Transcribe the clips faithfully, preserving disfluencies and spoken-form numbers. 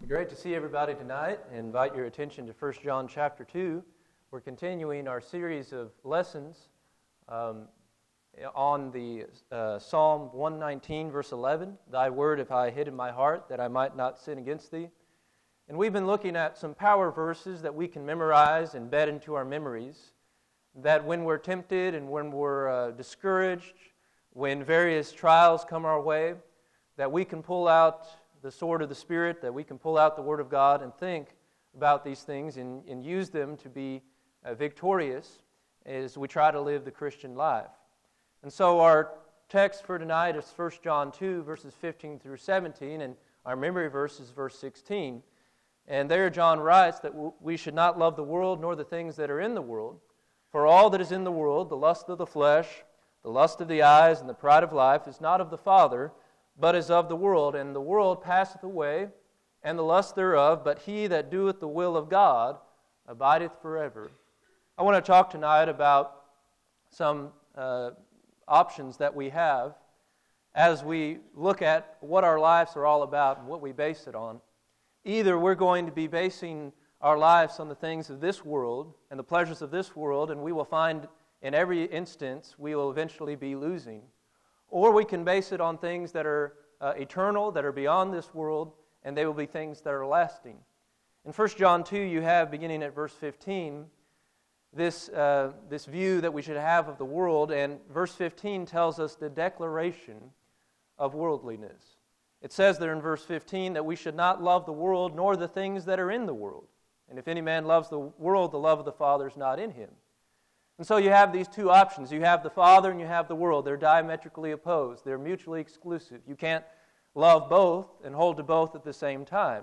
Great to see everybody tonight. I invite your attention to First John chapter two. We're continuing our series of lessons um, on the uh, Psalm one nineteen, verse eleven, Thy word have I hid in my heart, that I might not sin against thee. And we've been looking at some power verses that we can memorize and embed into our memories, that when we're tempted and when we're uh, discouraged, when various trials come our way, that we can pull out the sword of the Spirit, that we can pull out the Word of God and think about these things and, and use them to be uh, victorious as we try to live the Christian life. And so our text for tonight is First John two, verses fifteen through seventeen, and our memory verse is verse sixteen. And there John writes that we should not love the world nor the things that are in the world. For all that is in the world, the lust of the flesh, the lust of the eyes, and the pride of life, is not of the Father, but is of the world. And the world passeth away, and the lust thereof, but he that doeth the will of God abideth forever. I want to talk tonight about some uh, options that we have as we look at what our lives are all about and what we base it on. Either we're going to be basing our lives on the things of this world and the pleasures of this world, and we will find in every instance we will eventually be losing. Or we can base it on things that are uh, eternal, that are beyond this world, and they will be things that are lasting. In First John two, you have, beginning at verse fifteen, this, uh, this view that we should have of the world, and verse fifteen tells us the declaration of worldliness. It says there in verse fifteen that we should not love the world nor the things that are in the world. And if any man loves the world, the love of the Father is not in him. And so you have these two options. You have the Father and you have the world. They're diametrically opposed. They're mutually exclusive. You can't love both and hold to both at the same time.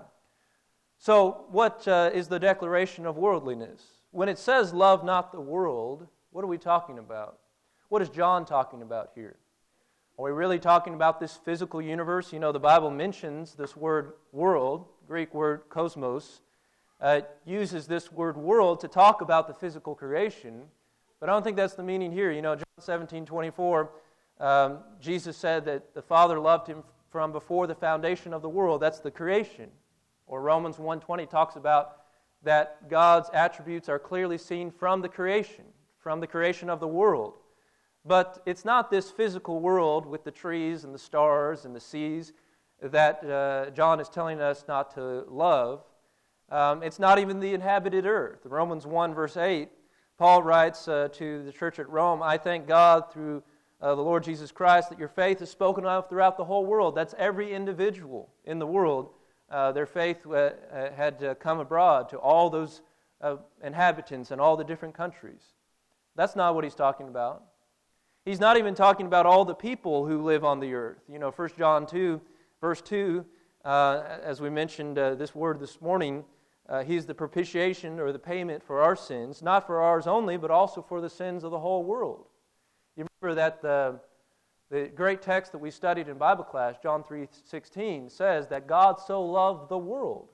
So what uh, is the declaration of worldliness? When it says love not the world, what are we talking about? What is John talking about here? Are we really talking about this physical universe? You know, the Bible mentions this word world, Greek word cosmos, uh, uses this word world to talk about the physical creation. But I don't think that's the meaning here. You know, John seventeen twenty-four, um, Jesus said that the Father loved him from before the foundation of the world. That's the creation. Or Romans one twenty talks about that God's attributes are clearly seen from the creation, from the creation of the world. But it's not this physical world with the trees and the stars and the seas that uh, John is telling us not to love. Um, it's not even the inhabited earth. Romans one verse eight, Paul writes uh, to the church at Rome, I thank God through uh, the Lord Jesus Christ that your faith is spoken of throughout the whole world. That's every individual in the world. Uh, their faith uh, had uh, come abroad to all those uh, inhabitants in all the different countries. That's not what he's talking about. He's not even talking about all the people who live on the earth. You know, First John two, verse two, uh, as we mentioned uh, this word this morning, Uh, he's the propitiation or the payment for our sins, not for ours only, but also for the sins of the whole world. You remember that the, the great text that we studied in Bible class, John three sixteen, says that God so loved the world.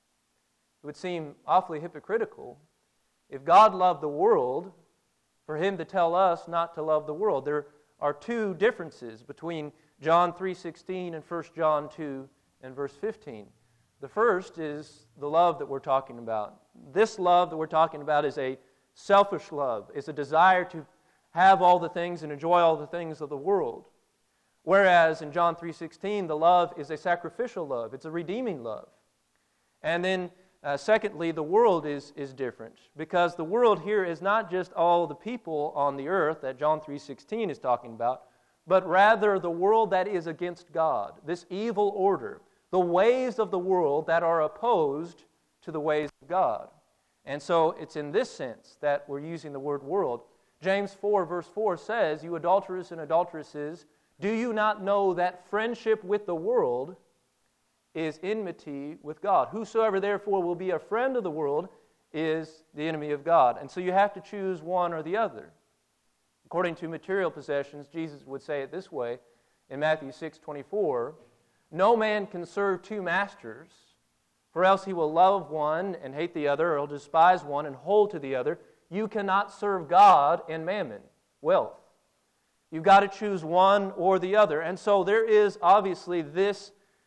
It would seem awfully hypocritical if God loved the world for him to tell us not to love the world. There are two differences between John three sixteen and First John two and verse fifteen. The first is the love that we're talking about. This love that we're talking about is a selfish love. It's a desire to have all the things and enjoy all the things of the world. Whereas in John three sixteen, the love is a sacrificial love. It's a redeeming love. And then uh, secondly, the world is, is different. Because the world here is not just all the people on the earth that John three sixteen is talking about, but rather the world that is against God, this evil order. The ways of the world that are opposed to the ways of God. And so it's in this sense that we're using the word world. James four verse four says, you adulterers and adulteresses, do you not know that friendship with the world is enmity with God? Whosoever therefore will be a friend of the world is the enemy of God. And so you have to choose one or the other. According to material possessions, Jesus would say it this way in Matthew six twenty-four, no man can serve two masters, for else he will love one and hate the other, or he'll despise one and hold to the other. You cannot serve God and mammon, wealth. You've got to choose one or the other. And so there is obviously this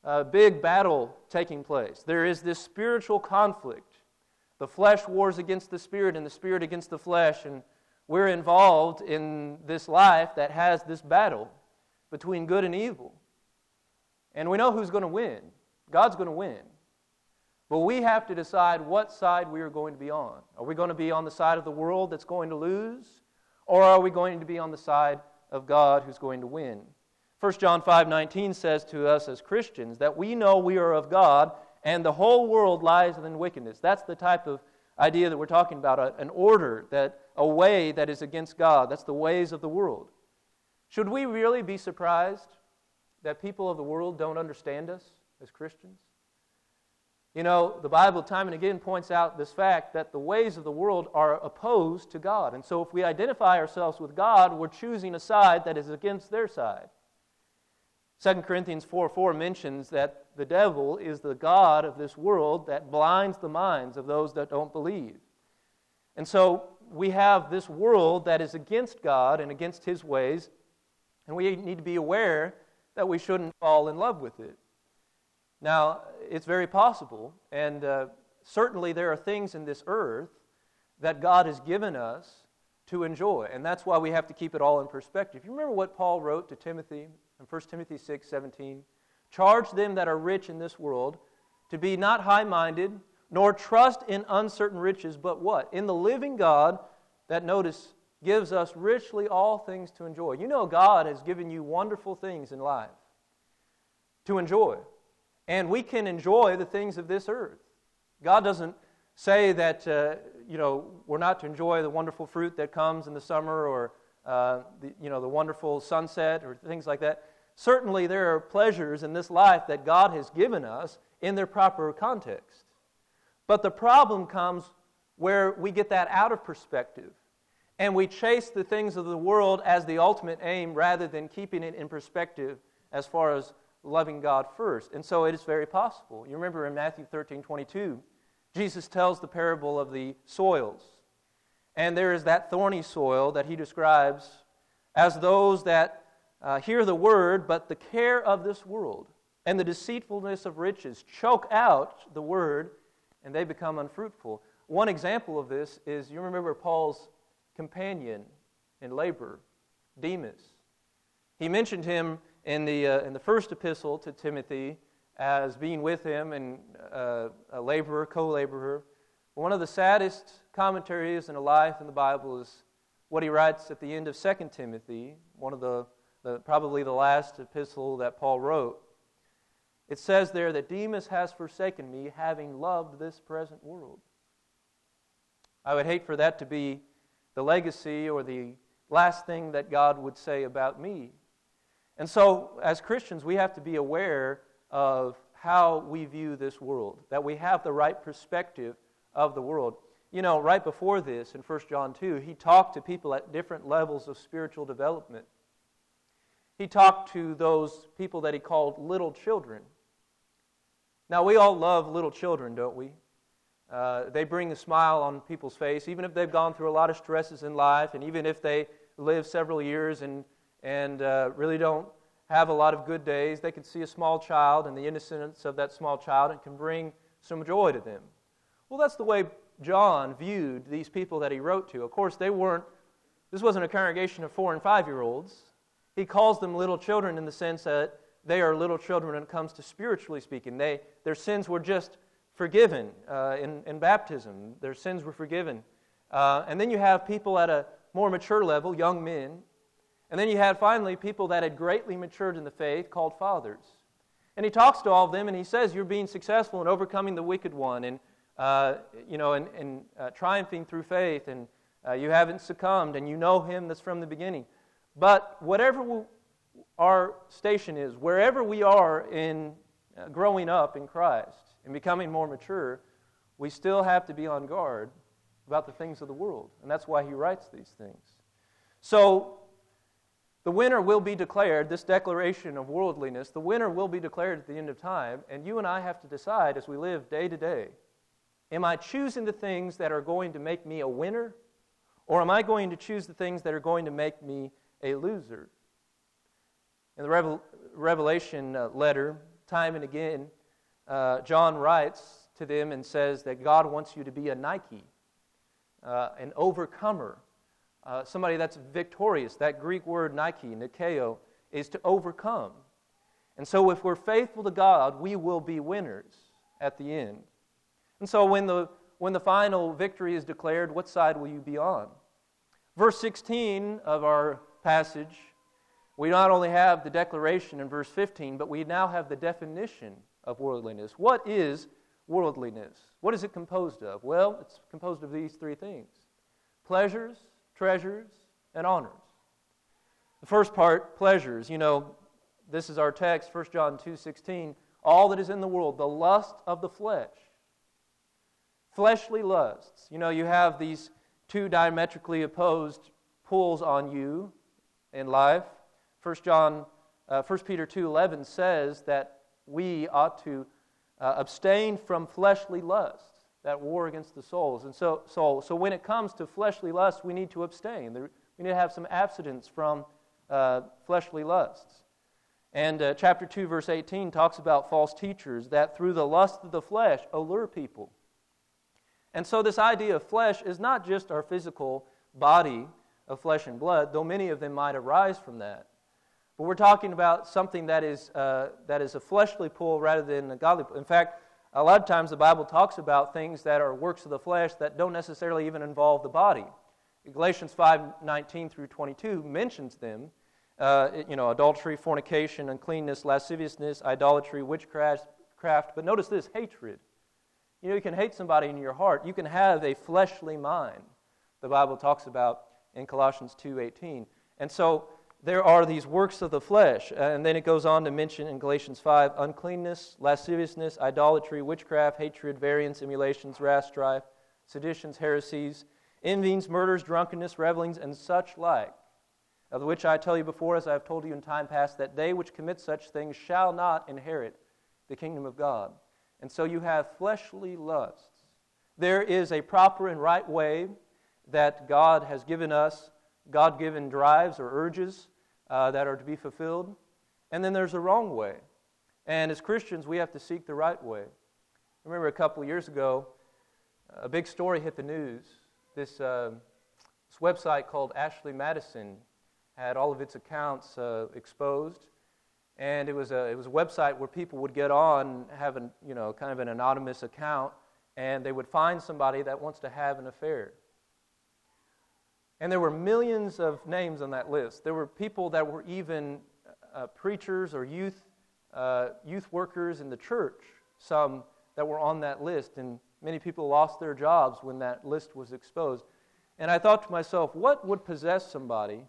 uh, big battle taking place. There is this spiritual conflict. The flesh wars against the spirit and the spirit against the flesh, and we're involved in this life that has this battle between good and evil. And we know who's going to win. God's going to win. But we have to decide what side we are going to be on. Are we going to be on the side of the world that's going to lose? Or are we going to be on the side of God who's going to win? First John five nineteen says to us as Christians that we know we are of God and the whole world lies in wickedness. That's the type of idea that we're talking about, an order, that a way that is against God. That's the ways of the world. Should we really be surprised that people of the world don't understand us as Christians? You know, the Bible time and again points out this fact that the ways of the world are opposed to God. And so if we identify ourselves with God, we're choosing a side that is against their side. Second Corinthians four four mentions that the devil is the god of this world that blinds the minds of those that don't believe. And so we have this world that is against God and against His ways, and we need to be aware that we shouldn't fall in love with it. Now, it's very possible, and uh, certainly there are things in this earth that God has given us to enjoy, and that's why we have to keep it all in perspective. You remember what Paul wrote to Timothy in First Timothy six seventeen? Charge them that are rich in this world to be not high-minded, nor trust in uncertain riches, but what? In the living God that, notice, gives us richly all things to enjoy. You know God has given you wonderful things in life to enjoy. And we can enjoy the things of this earth. God doesn't say that, uh, you know, we're not to enjoy the wonderful fruit that comes in the summer or, uh, the, you know, the wonderful sunset or things like that. Certainly there are pleasures in this life that God has given us in their proper context. But the problem comes where we get that out of perspective and we chase the things of the world as the ultimate aim rather than keeping it in perspective as far as loving God first. And so it is very possible. You remember in Matthew thirteen twenty-two, Jesus tells the parable of the soils. And there is that thorny soil that He describes as those that uh, hear the word, but the care of this world and the deceitfulness of riches choke out the word, and they become unfruitful. One example of this is, you remember Paul's companion in labor, Demas. He mentioned him in the uh, in the first epistle to Timothy as being with him and uh, a laborer, co-laborer. One of the saddest commentaries in a life in the Bible is what he writes at the end of Second Timothy, one of the, the probably the last epistle that Paul wrote. It says there that Demas has forsaken me, having loved this present world. I would hate for that to be the legacy or the last thing that God would say about me. And so, as Christians, we have to be aware of how we view this world, that we have the right perspective of the world. You know, right before this, in First John two, he talked to people at different levels of spiritual development. He talked to those people that he called little children. Now, we all love little children, don't we? Uh, they bring a smile on people's face, even if they've gone through a lot of stresses in life, and even if they live several years and and uh, really don't have a lot of good days, they can see a small child and the innocence of that small child and can bring some joy to them. Well, that's the way John viewed these people that he wrote to. Of course, they weren't, this wasn't a congregation of four and five-year-olds. He calls them little children in the sense that they are little children when it comes to spiritually speaking. They, their sins were just forgiven uh, in, in baptism. Their sins were forgiven. Uh, and then you have people at a more mature level, young men. And then you had finally people that had greatly matured in the faith called fathers. And he talks to all of them and he says, you're being successful in overcoming the wicked one and, uh, you know, and, and uh, triumphing through faith, and uh, you haven't succumbed and you know Him that's from the beginning. But whatever we, our station is, wherever we are in uh, growing up in Christ and becoming more mature, we still have to be on guard about the things of the world. And that's why he writes these things. So, the winner will be declared, this declaration of worldliness, the winner will be declared at the end of time, and you and I have to decide as we live day to day, am I choosing the things that are going to make me a winner, or am I going to choose the things that are going to make me a loser? In the Revel- Revelation uh, letter, time and again, uh, John writes to them and says that God wants you to be a Nike, uh, an overcomer, uh, somebody that's victorious. That Greek word Nike, Nikeo, is to overcome. And so if we're faithful to God, we will be winners at the end. And so when the when the final victory is declared, what side will you be on? Verse sixteen of our passage, we not only have the declaration in verse fifteen, but we now have the definition of worldliness. What is worldliness? What is it composed of? Well, it's composed of these three things: pleasures, treasures, and honors. The first part, pleasures. You know, this is our text, First John two sixteen. All that is in the world, the lust of the flesh. Fleshly lusts. You know, you have these two diametrically opposed pulls on you in life. First John, uh, First Peter two eleven says that we ought to uh, abstain from fleshly lusts that war against the souls. And so, so, so when it comes to fleshly lusts, we need to abstain. There, we need to have some abstinence from uh, fleshly lusts. And uh, chapter two, verse eighteen talks about false teachers that through the lust of the flesh allure people. And so this idea of flesh is not just our physical body of flesh and blood, though many of them might arise from that. But we're talking about something that is uh, that is a fleshly pull rather than a godly pull. In fact, a lot of times the Bible talks about things that are works of the flesh that don't necessarily even involve the body. Galatians five nineteen through twenty-two mentions them. Uh, you know, adultery, fornication, uncleanness, lasciviousness, idolatry, witchcraft. But notice this, hatred. You know, you can hate somebody in your heart. You can have a fleshly mind, the Bible talks about in Colossians two eighteen. And so there are these works of the flesh. And then it goes on to mention in Galatians five, uncleanness, lasciviousness, idolatry, witchcraft, hatred, variance, emulations, wrath, strife, seditions, heresies, envyings, murders, drunkenness, revelings, and such like, of which I tell you before, as I have told you in time past, that they which commit such things shall not inherit the kingdom of God. And so you have fleshly lusts. There is a proper and right way that God has given us, God-given drives or urges uh, that are to be fulfilled. And then there's a wrong way. And as Christians, we have to seek the right way. I remember a couple of years ago, a big story hit the news. This, uh, this website called Ashley Madison had all of its accounts uh, exposed. And it was a it was a website where people would get on, have an, you know, kind of an anonymous account, and they would find somebody that wants to have an affair. And there were millions of names on that list. There were people that were even uh, preachers or youth uh, youth workers in the church, some that were on that list, and many people lost their jobs when that list was exposed. And I thought to myself, what would possess somebody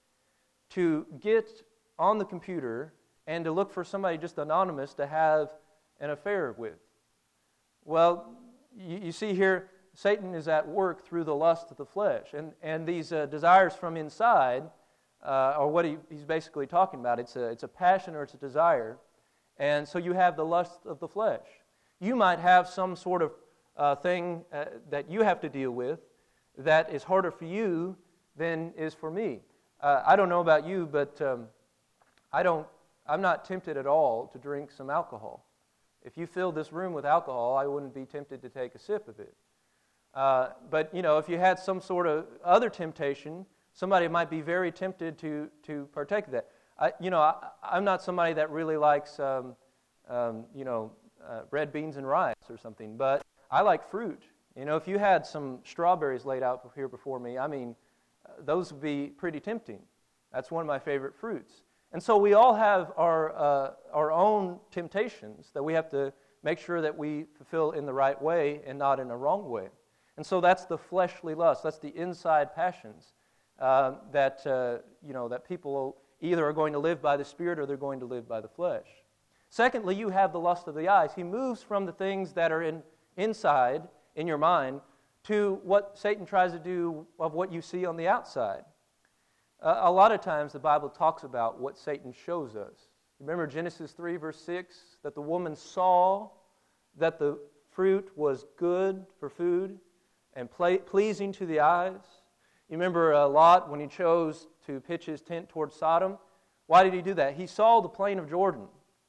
to get on the computer and to look for somebody just anonymous to have an affair with? Well, you, you see here, Satan is at work through the lust of the flesh. And, and these uh, desires from inside uh, are what he, he's basically talking about. It's a, it's a passion or it's a desire. And so you have the lust of the flesh. You might have some sort of uh, thing uh, that you have to deal with that is harder for you than is for me. Uh, I don't know about you, but um, I don't I'm not tempted at all to drink some alcohol. If you filled this room with alcohol, I wouldn't be tempted to take a sip of it. Uh, but, you know, if you had some sort of other temptation, somebody might be very tempted to, to partake of that. I, you know, I, I'm not somebody that really likes, um, um, you know, uh, red beans and rice or something, but I like fruit. You know, if you had some strawberries laid out here before me, I mean, uh, those would be pretty tempting. That's one of my favorite fruits. And so we all have our uh, our own temptations that we have to make sure that we fulfill in the right way and not in a wrong way. And so that's the fleshly lust. That's the inside passions uh, that uh, you know that people either are going to live by the Spirit or they're going to live by the flesh. Secondly, you have the lust of the eyes. He moves from the things that are in inside in your mind to what Satan tries to do of what you see on the outside. Uh, a lot of times the Bible talks about what Satan shows us. Remember Genesis three, verse six, that the woman saw that the fruit was good for food and ple- pleasing to the eyes. You remember uh, Lot when he chose to pitch his tent towards Sodom? Why did he do that? He saw the plain of Jordan.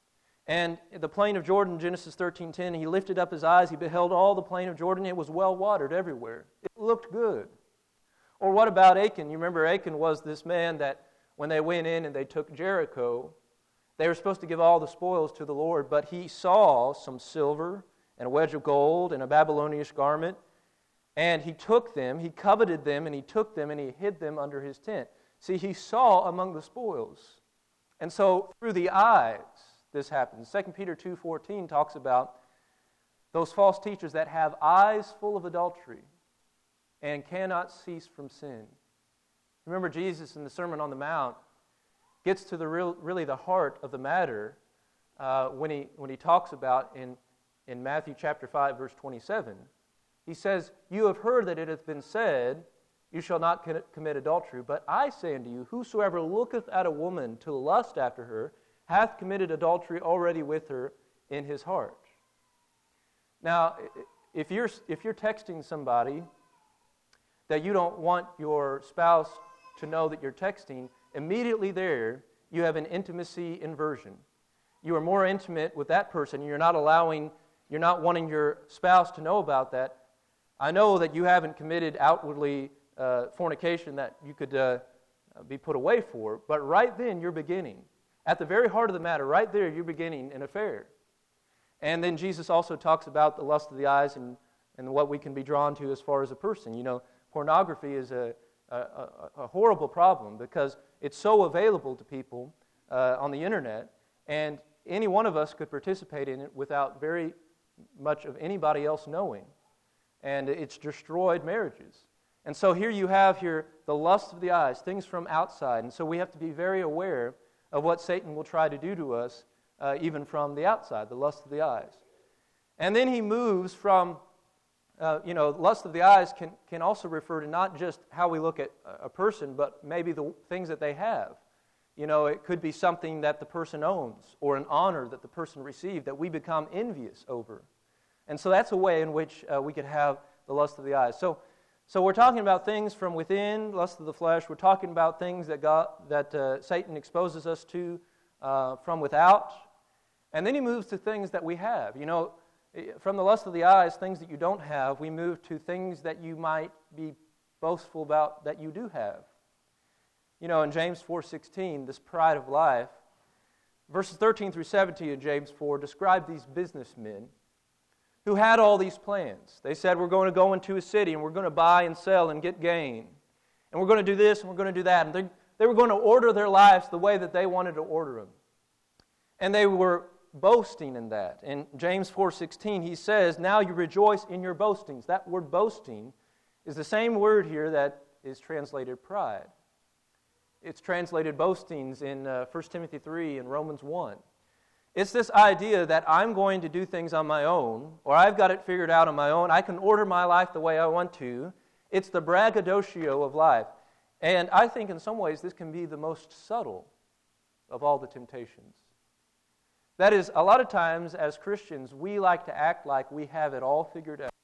And the plain of Jordan, Genesis thirteen ten, he lifted up his eyes, he beheld all the plain of Jordan, it was well watered everywhere. It looked good. Or what about Achan? You remember Achan was this man that when they went in and they took Jericho, they were supposed to give all the spoils to the Lord, but he saw some silver and a wedge of gold and a Babylonian garment, and he took them, he coveted them, and he took them and he hid them under his tent. See, he saw among the spoils. And so through the eyes, this happens. Second Peter two fourteen talks about those false teachers that have eyes full of adultery and cannot cease from sin. Remember, Jesus in the Sermon on the Mount gets to the real, really the heart of the matter uh, when he when he talks about in, in Matthew chapter five, verse twenty-seven. He says, "You have heard that it hath been said, you shall not commit adultery. But I say unto you, whosoever looketh at a woman to lust after her, hath committed adultery already with her in his heart." Now, if you're if you're texting somebody that you don't want your spouse to know that you're texting, immediately there you have an intimacy inversion. You are more intimate with that person. You're not allowing, you're not wanting your spouse to know about that. I know that you haven't committed outwardly uh, fornication that you could uh, be put away for, but right then you're beginning. At the very heart of the matter, right there, you're beginning an affair. And then Jesus also talks about the lust of the eyes and, and what we can be drawn to as far as a person. You know, pornography is a, a, a, a horrible problem because it's so available to people uh, on the internet, and any one of us could participate in it without very much of anybody else knowing. And it's destroyed marriages. And so here you have here the lust of the eyes, things from outside. And so we have to be very aware of what Satan will try to do to us, uh, even from the outside, the lust of the eyes. And then he moves from, uh, you know, lust of the eyes can, can also refer to not just how we look at a person, but maybe the things that they have. You know, it could be something that the person owns or an honor that the person received that we become envious over. And so that's a way in which uh, we could have the lust of the eyes. So So we're talking about things from within, lust of the flesh. We're talking about things that God, that uh, Satan exposes us to uh, from without. And then he moves to things that we have. You know, from the lust of the eyes, things that you don't have, we move to things that you might be boastful about that you do have. You know, in James four sixteen, this pride of life, verses thirteen through seventeen of James four describe these businessmen who had all these plans. They said, we're going to go into a city and we're going to buy and sell and get gain. And we're going to do this and we're going to do that. And they, they were going to order their lives the way that they wanted to order them. And they were boasting in that. In James four sixteen, he says, now you rejoice in your boastings. That word boasting is the same word here that is translated pride. It's translated boastings in uh, First Timothy three and Romans one. It's this idea that I'm going to do things on my own, or I've got it figured out on my own. I can order my life the way I want to. It's the braggadocio of life. And I think in some ways this can be the most subtle of all the temptations. That is, a lot of times as Christians, we like to act like we have it all figured out.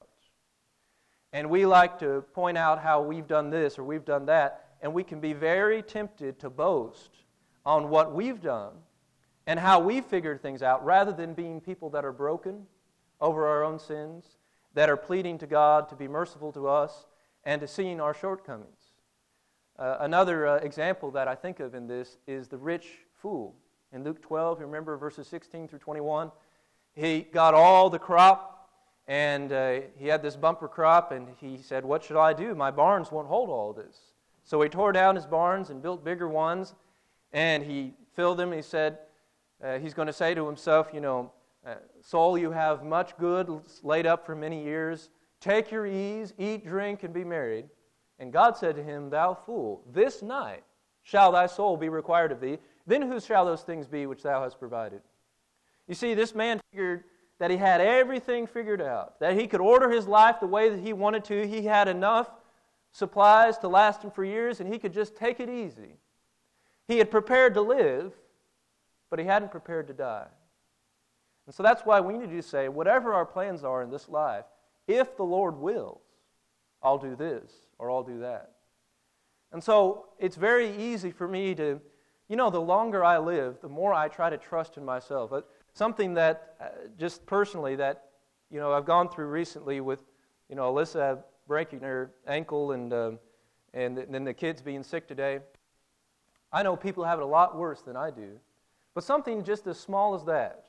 And we like to point out how we've done this or we've done that, and we can be very tempted to boast on what we've done and how we figured things out, rather than being people that are broken over our own sins, that are pleading to God to be merciful to us, and to seeing our shortcomings. Uh, another uh, example that I think of in this is the rich fool. In Luke twelve, you remember verses sixteen through twenty-one? He got all the crop, and uh, he had this bumper crop, and he said, what should I do? My barns won't hold all this. So he tore down his barns and built bigger ones, and he filled them, and he said, Uh, he's going to say to himself, you know, uh, soul, you have much good laid up for many years. Take your ease, eat, drink, and be merry. And God said to him, thou fool, this night shall thy soul be required of thee. Then whose shall those things be which thou hast provided? You see, this man figured that he had everything figured out, that he could order his life the way that he wanted to. He had enough supplies to last him for years, and he could just take it easy. He had prepared to live, but he hadn't prepared to die. And so that's why we need to say, whatever our plans are in this life, if the Lord wills, I'll do this or I'll do that. And so it's very easy for me to, you know, the longer I live, the more I try to trust in myself. something that, uh, just personally, that, you know, I've gone through recently with, you know, Alyssa breaking her ankle and, uh, and then the kids being sick today. I know people have it a lot worse than I do. But something just as small as that,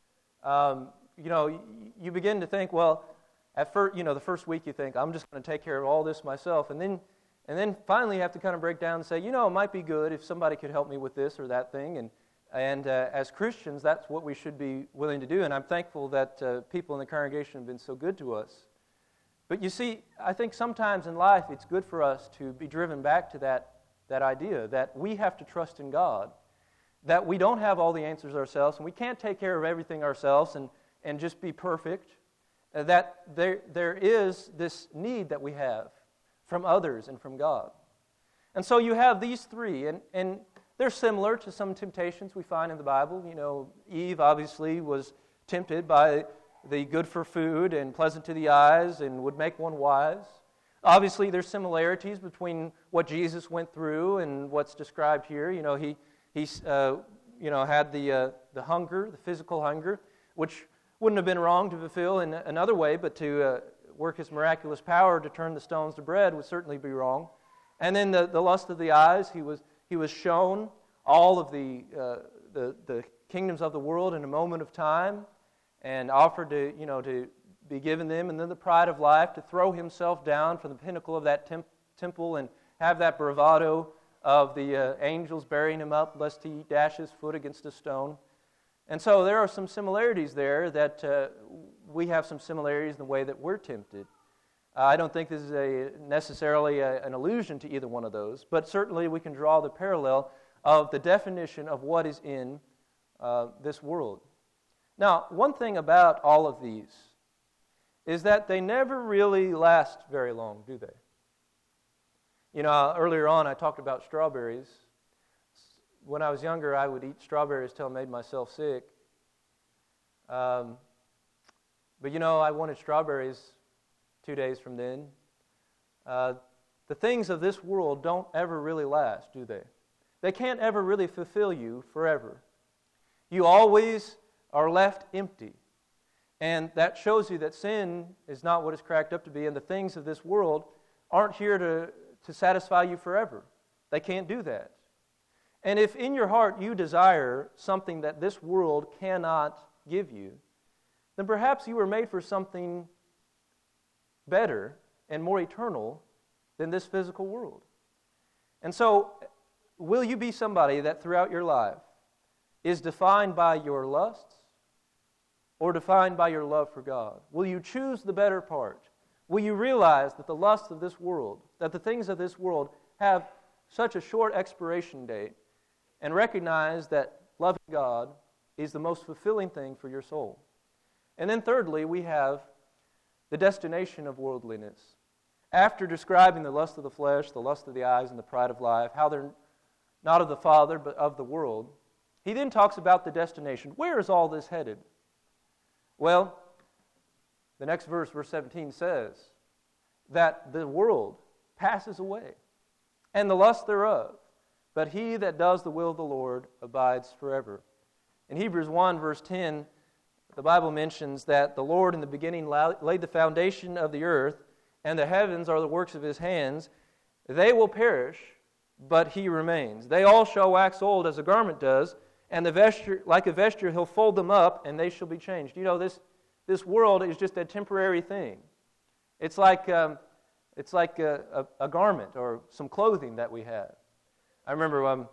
um, you know, you begin to think, well, at first, you know, the first week you think, I'm just going to take care of all this myself. And then and then finally you have to kind of break down and say, you know, it might be good if somebody could help me with this or that thing. And, and uh, as Christians, that's what we should be willing to do. And I'm thankful that uh, people in the congregation have been so good to us. But you see, I think sometimes in life it's good for us to be driven back to that, that idea that we have to trust in God, that we don't have all the answers ourselves, and we can't take care of everything ourselves and, and just be perfect, uh, that there there is this need that we have from others and from God. And so you have these three, and, and they're similar to some temptations we find in the Bible. You know, Eve obviously was tempted by the good for food and pleasant to the eyes and would make one wise. Obviously, there's similarities between what Jesus went through and what's described here. You know, he he uh, you know had the uh, the hunger, the physical hunger, which wouldn't have been wrong to fulfill in another way, but to uh, work His miraculous power to turn the stones to bread would certainly be wrong. And then the, the lust of the eyes, he was he was shown all of the uh, the the kingdoms of the world in a moment of time, and offered to you know to be given them, and then the pride of life, to throw himself down from the pinnacle of that temp- temple and have that bravado of the uh, angels bearing him up lest he dash his foot against a stone. And so there are some similarities there that uh, we have some similarities in the way that we're tempted. Uh, I don't think this is a necessarily a, an allusion to either one of those, but certainly we can draw the parallel of the definition of what is in uh, this world. Now, one thing about all of these is that they never really last very long, do they? You know, earlier on I talked about strawberries. When I was younger, I would eat strawberries till I made myself sick. Um, but you know, I wanted strawberries two days from then. Uh, the things of this world don't ever really last, do they? They can't ever really fulfill you forever. You always are left empty. And that shows you that sin is not what it's cracked up to be, and the things of this world aren't here to, to satisfy you forever. They can't do that. And if in your heart you desire something that this world cannot give you, then perhaps you were made for something better and more eternal than this physical world. And so, will you be somebody that throughout your life is defined by your lusts or defined by your love for God? Will you choose the better part? Will you realize that the lusts of this world, that the things of this world have such a short expiration date, and recognize that loving God is the most fulfilling thing for your soul? And then thirdly, we have the destination of worldliness. After describing the lust of the flesh, the lust of the eyes, and the pride of life, how they're not of the Father, but of the world, he then talks about the destination. Where is all this headed? Well, the next verse, verse seventeen, says that the world passes away, and the lust thereof, but he that does the will of the Lord abides forever. In Hebrews one, verse ten, the Bible mentions that the Lord in the beginning laid the foundation of the earth, and the heavens are the works of his hands. They will perish, but he remains. They all shall wax old as a garment does, and the vesture, like a vesture, he'll fold them up, and they shall be changed. You know, this this world is just a temporary thing. It's like um, it's like a, a, a garment or some clothing that we have. I remember um,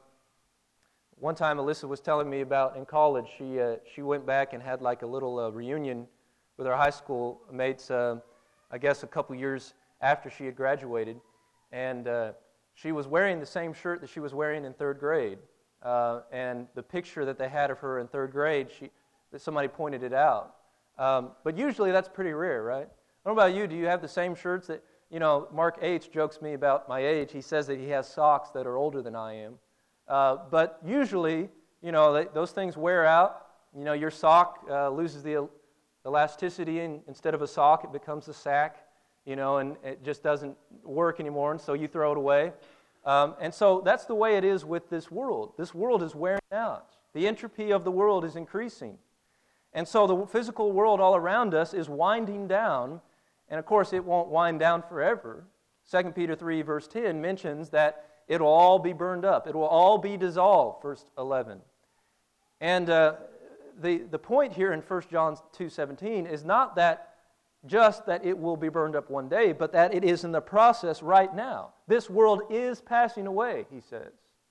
one time Alyssa was telling me about in college. She uh, she went back and had like a little uh, reunion with her high school mates. Uh, I guess a couple years after she had graduated, and uh, she was wearing the same shirt that she was wearing in third grade. Uh, and the picture that they had of her in third grade, she, that somebody pointed it out. Um, but usually that's pretty rare, right? I don't know about you. Do you have the same shirts that, you know, Mark H. jokes me about my age. He says that he has socks that are older than I am. Uh, but usually, you know, they, those things wear out. You know, your sock uh, loses the elasticity, and instead of a sock, it becomes a sack, you know, and it just doesn't work anymore, and so you throw it away. Um, and so that's the way it is with this world. This world is wearing out. The entropy of the world is increasing. And so the physical world all around us is winding down, and of course it won't wind down forever. Second Peter three verse ten mentions that it will all be burned up. It will all be dissolved, verse eleven. And uh, the, the point here in First John two seventeen is not that just that it will be burned up one day, but that it is in the process right now. This world is passing away, he says.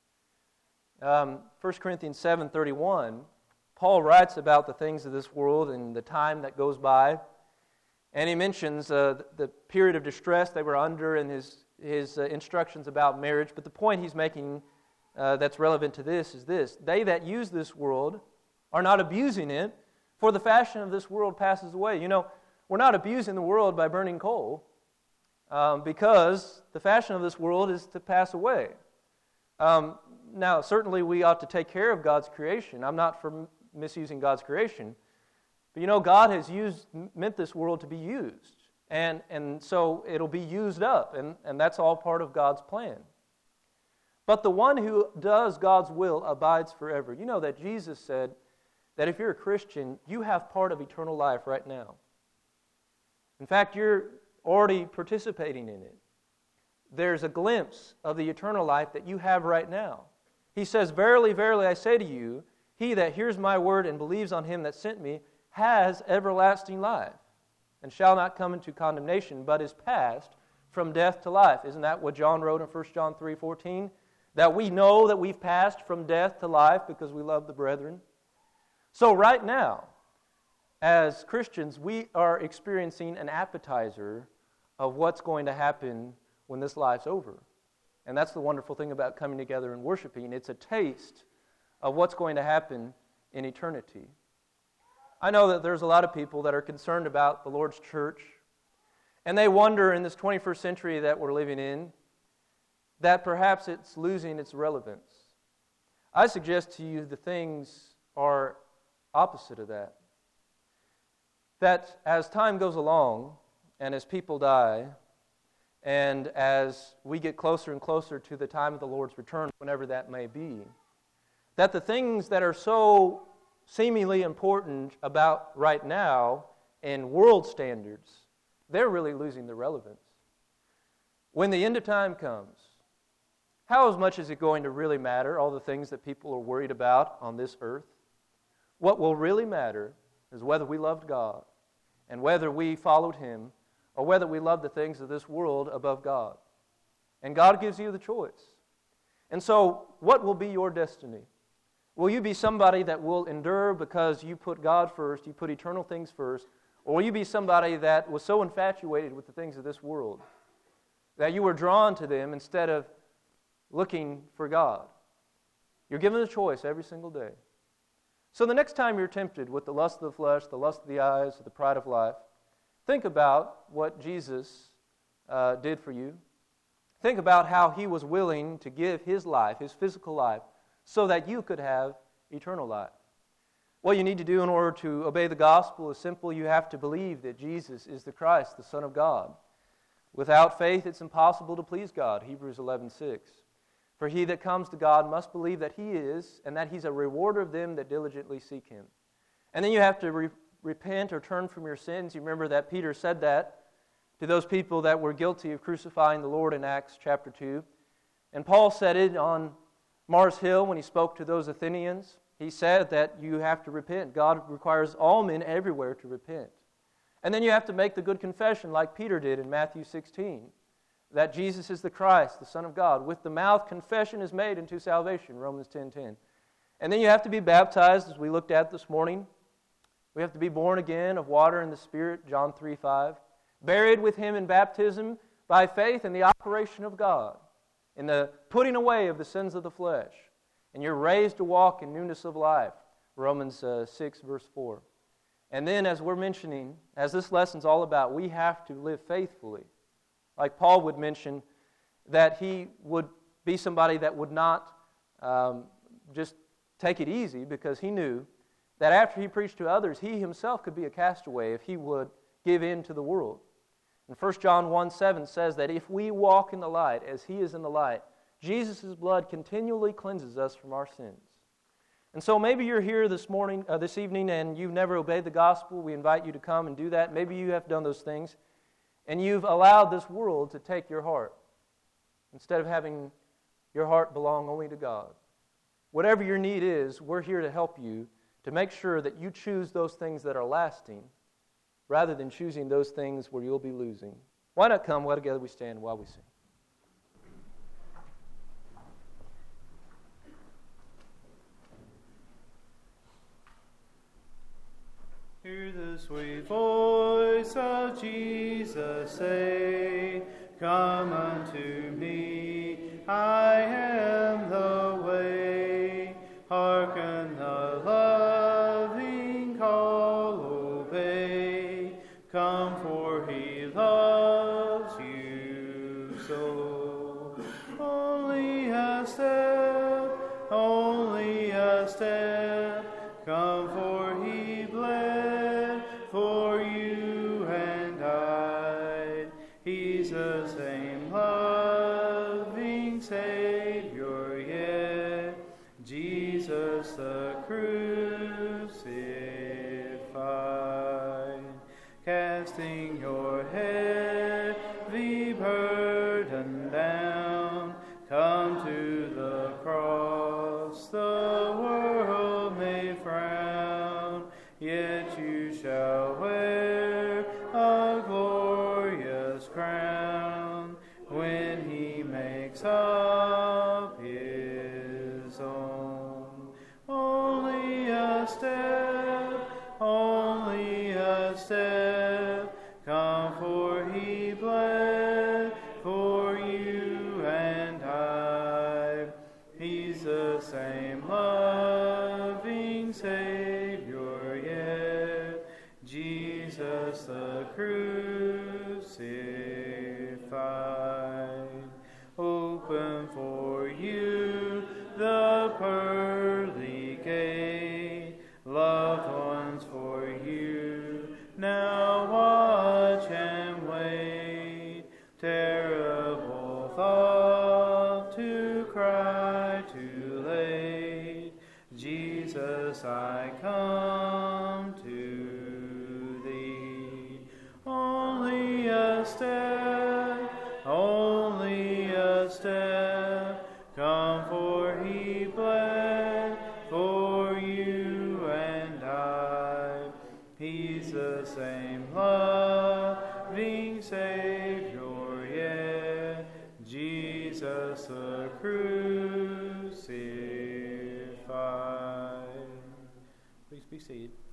Um, First Corinthians seven thirty-one, Paul writes about the things of this world and the time that goes by, and he mentions uh, the period of distress they were under and his, his uh, instructions about marriage. But the point he's making uh, that's relevant to this is this: they that use this world are not abusing it, for the fashion of this world passes away. You know, we're not abusing the world by burning coal, um, because the fashion of this world is to pass away. Um, now, certainly we ought to take care of God's creation. I'm not for misusing God's creation. But you know, God has used meant this world to be used. And, and so it'll be used up, and, and that's all part of God's plan. But the one who does God's will abides forever. You know that Jesus said that if you're a Christian, you have part of eternal life right now. In fact, you're already participating in it. There's a glimpse of the eternal life that you have right now. He says, "Verily, verily, I say to you, he that hears my word and believes on him that sent me has everlasting life, and shall not come into condemnation, but is passed from death to life." Isn't that what John wrote in First John three fourteen? That we know that we've passed from death to life because we love the brethren. So right now, as Christians, we are experiencing an appetizer of what's going to happen when this life's over. And that's the wonderful thing about coming together and worshiping. It's a taste of what's going to happen in eternity. I know that there's a lot of people that are concerned about the Lord's church, and they wonder in this twenty-first century that we're living in that perhaps it's losing its relevance. I suggest to you the things are opposite of that. That as time goes along, and as people die, and as we get closer and closer to the time of the Lord's return, whenever that may be, that the things that are so seemingly important about right now in world standards, they're really losing their relevance. When the end of time comes, how much is it going to really matter, all the things that people are worried about on this earth? What will really matter is whether we loved God and whether we followed Him, or whether we love the things of this world above God. And God gives you the choice. And so, what will be your destiny? Will you be somebody that will endure because you put God first, you put eternal things first, or will you be somebody that was so infatuated with the things of this world that you were drawn to them instead of looking for God? You're given a choice every single day. So the next time you're tempted with the lust of the flesh, the lust of the eyes, the pride of life, think about what Jesus uh, did for you. Think about how He was willing to give His life, His physical life, so that you could have eternal life. What you need to do in order to obey the gospel is simple. You have to believe that Jesus is the Christ, the Son of God. Without faith, it's impossible to please God, Hebrews eleven six. For he that comes to God must believe that He is, and that He's a rewarder of them that diligently seek Him. And then you have to re- repent or turn from your sins. You remember that Peter said that to those people that were guilty of crucifying the Lord in Acts chapter two. And Paul said it on Mars Hill when he spoke to those Athenians. He said that you have to repent. God requires all men everywhere to repent. And then you have to make the good confession like Peter did in Matthew sixteen, that Jesus is the Christ, the Son of God. With the mouth, confession is made unto salvation, Romans ten ten. And then you have to be baptized, as we looked at this morning. We have to be born again of water and the Spirit, John three five. Buried with Him in baptism by faith in the operation of God, in the putting away of the sins of the flesh. And you're raised to walk in newness of life, Romans uh, six verse four. And then, as we're mentioning, as this lesson's all about, we have to live faithfully. Like Paul would mention, that he would be somebody that would not um, just take it easy, because he knew that after he preached to others, he himself could be a castaway if he would give in to the world. And First John one seven says that if we walk in the light as He is in the light, Jesus' blood continually cleanses us from our sins. And so maybe you're here this morning, uh, this evening, and you've never obeyed the gospel. We invite you to come and do that. Maybe you have done those things, and you've allowed this world to take your heart instead of having your heart belong only to God. Whatever your need is, we're here to help you to make sure that you choose those things that are lasting rather than choosing those things where you'll be losing. Why not come while together we stand while we sing? Hear the sweet voice of Jesus say, "Come unto me, I am the way. Hearken the loving call, obey. Come, for he loves you so." Only a step, only a step. Come, for he bled for you and died. He's the same loving Savior yet, Jesus the crucified. Casting your heavy burden down, come to the cross. The world may frown, yet you shall wear a glorious crown when he makes up his own. Only a step, only a step. Come, for he bled for you and I. He's the same loving Savior yet, Jesus the crucified. Open for you the pearly gate, loved ones for you now watch and wait. Terrible thought to cry too late, Jesus, I come to thee. Only a step, only a step. Come, for he bled for you and I. He's the same loving Savior yet, Jesus the crucified. Please be seated.